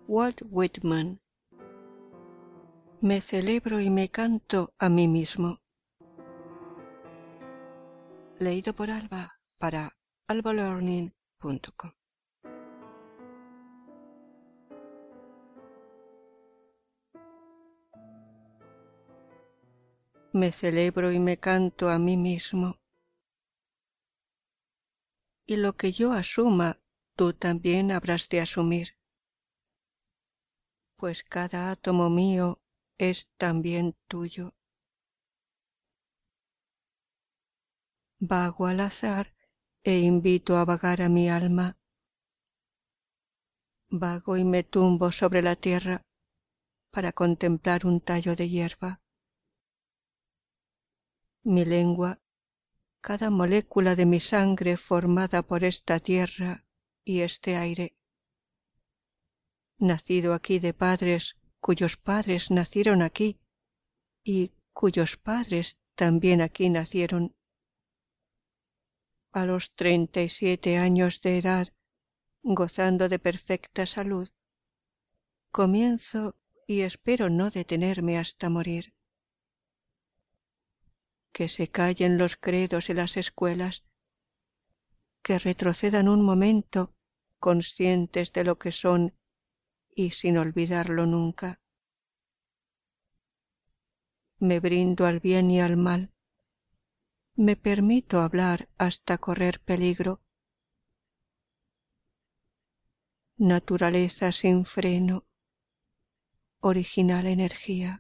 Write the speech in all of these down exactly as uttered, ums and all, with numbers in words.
Walt Whitman. Me celebro y me canto a mí mismo. Leído por Alba para alba learning punto com. Me celebro y me canto a mí mismo. Y lo que yo asuma, tú también habrás de asumir, pues cada átomo mío es también tuyo. Vago al azar e invito a vagar a mi alma. Vago y me tumbo sobre la tierra para contemplar un tallo de hierba. Mi lengua, cada molécula de mi sangre formada por esta tierra y este aire. Nacido aquí de padres cuyos padres nacieron aquí y cuyos padres también aquí nacieron. A los treinta y siete años de edad, gozando de perfecta salud, comienzo y espero no detenerme hasta morir. Que se callen los credos y las escuelas, que retrocedan un momento conscientes de lo que son y sin olvidarlo nunca. Me brindo al bien y al mal, me permito hablar hasta correr peligro. Naturaleza sin freno, original energía.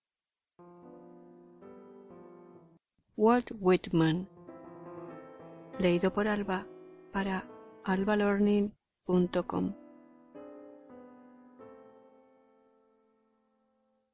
Walt Whitman. Leído por Alba para alba learning punto com.